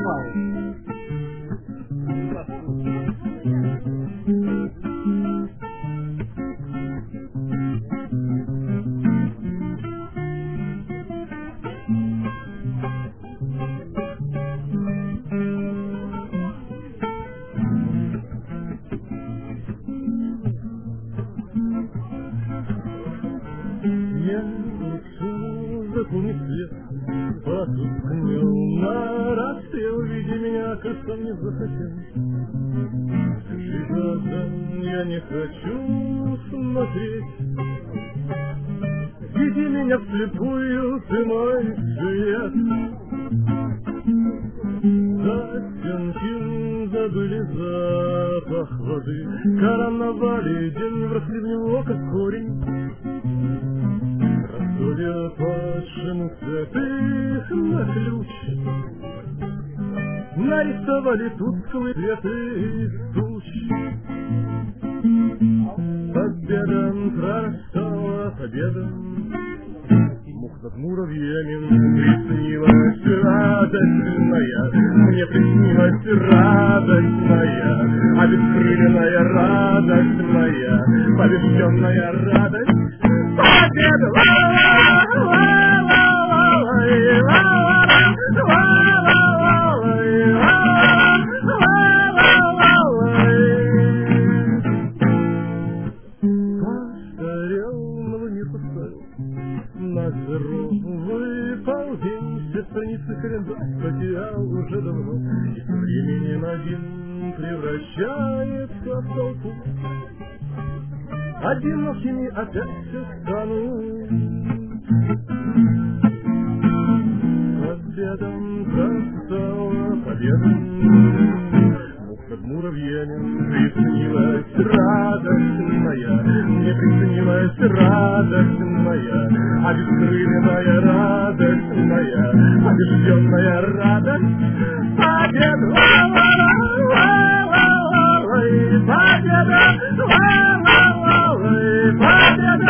понимаю. Я лучше запомнить свет, потускнел на рассвел, видя меня, как сам не захотел. Скажи, глаза, я не хочу смотреть, веди меня вслепую, ты мой свет. За стенки забыли запах воды, карнавали, день вросли в него, как корень. Судя пашин святых на ключ, нарисовали тусклые цветы из туч. Победа прорастала победа, мух над муравьями приснилась радостная. Мне приснилась радостная, обескрыленная радость моя, побежденная радость. Победа! Постарел, но не поставил на здоровый полдень. Все страницы карандаш потерял уже давно, и со временем один превращается в толпу. Одинокими опять все станут. Победом простала победа, мух над муравьями приснилась радость моя. Мне приснилась радость моя, обескрыленная радость моя, побежденная радость. Победа! Победа! Победа!